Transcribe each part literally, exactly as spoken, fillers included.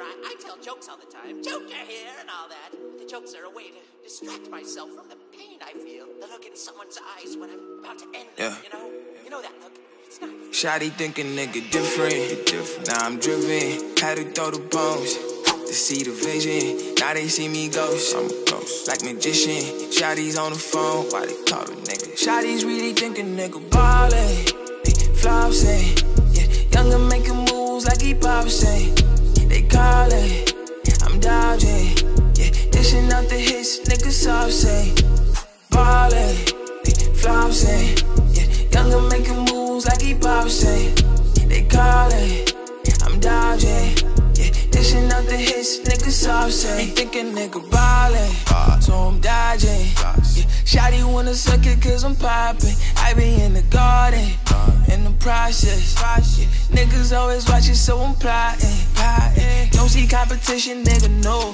I, I tell jokes all the time. Joker here and all that. The jokes are a way to distract myself from the pain I feel. The look in someone's eyes when I'm about to end them, yeah. you know? You know that look? It's not... Shawty thinking nigga different. different. Now I'm driven. Had to throw the bones to see the vision. Now they see me ghost. I'm a ghost. Like magician. Shawty's on the phone. Why they call the nigga? Shawty's really thinking nigga ballin'. They flossing. Yeah, younger making moves like he bossing. They callin'. I'm dodging. Yeah, dishing out the hits. Nigga saucing. Ballin'. They flossing. Yeah, younger making moves like he bossing. They callin'. I'm dodging. Yeah, dishing out the hits, nigga saucing. They thinking nigga ballin', so I'm dodging. Yeah, shawty wanna suck it cause I'm poppin'. I be in the garden, in the process. Yeah, niggas always watchin', so I'm plotting. Don't see competition, nigga, no.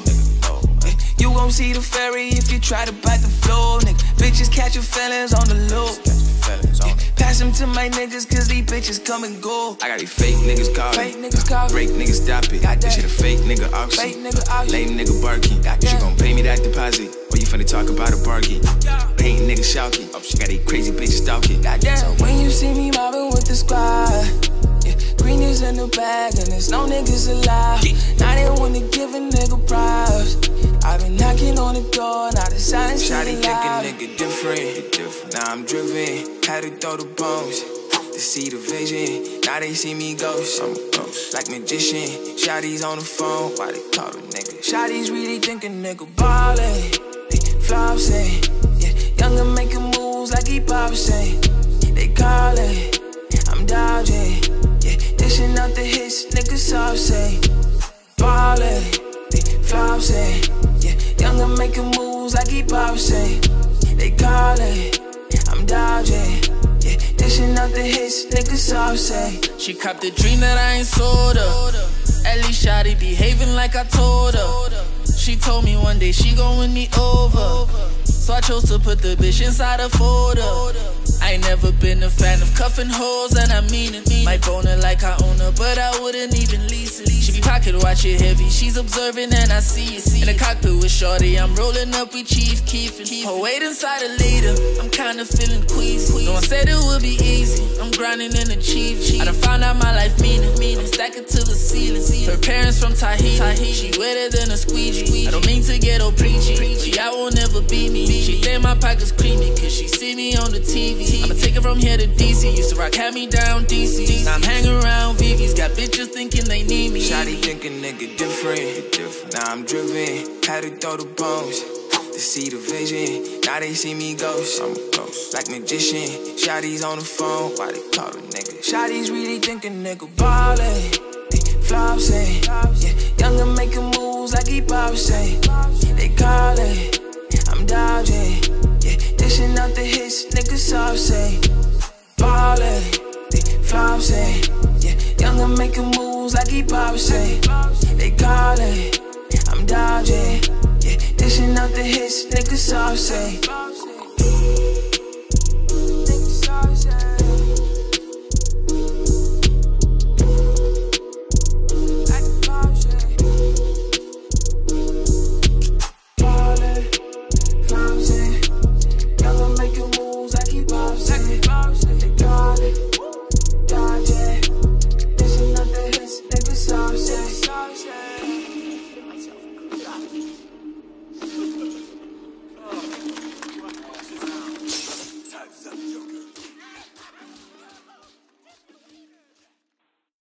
You gon' see the ferry if you try to bite the floor, nigga. Bitches catch your feelings on the low. Yeah, pass them to my niggas cause these bitches come and go. I got these fake niggas calling. Fake niggas calling. Break niggas stop it. This shit a fake nigga auction. Fake nigga auction. Lame nigga barking. You gon' pay me that deposit or you finna talk about a bargain. Paint niggas shouting. She got these crazy bitches stalking. So when you see me mobbing with the squad, yeah, green is in the bag and there's no niggas alive. Now they wanna give a nigga props. I been knocking on the door, now the silence is loud. Shawty thinking nigga different, different. Now I'm driven, had to throw the bones to see the vision. Now they see me ghost, I'm a ghost. Like magician, Shawty's on the phone, why they call the nigga? Shawty's really thinking nigga ballin', they flossing. Yeah, younger making moves like he bossing. They callin', I'm dodging. Yeah, dishing out the hits, nigga saucing. Ballin', they flossing. Yeah, younger making moves like he bossing. They callin', I'm dodging. Yeah, dishing out the hits, nigga saucing. She copped the dream that I ain't sold her. At least shawty behaving like I told her. She told me one day she gon' win me over, so I chose to put the bitch inside a folder. I ain't never been a fan of cuffing hoes, and I mean it. Might bone her like I own her, but I wouldn't even lease it. She be pocket watching heavy, she's observing and I see it. In the cockpit with shorty, I'm rolling up with Chief Keef. Her weight inside a leader, I'm kinda feeling queasy. No one said it would be easy, I'm grinding in the chief. I done found out my life meaning, meaning. Stack it to the ceiling. Her parents from Tahiti, she wetter than a squeegee. I don't mean to get all preachy, but y'all won't ever be me. She think my pockets creamy, cause she see me on the T V. I'ma take it from here to D C, used to rock, had me down D C. Now I'm hanging around V V's, got bitches thinking they need me. Shawty thinking nigga different, different. Now I'm driven, had to throw the bones to see the vision. Now they see me ghost, I'm a ghost. Like magician, Shawty's on the phone, why they call the nigga? Shawty's really thinking nigga ballin', they flossing. Yeah, younger making moves like he bossing. They callin', I'm dodging. Yeah, dishing out the hits, nigga saucing. Ballin', they flossing. Yeah, younger making moves like he bossing. They callin', I'm dodging. Yeah, dishing out the hits, nigga saucing.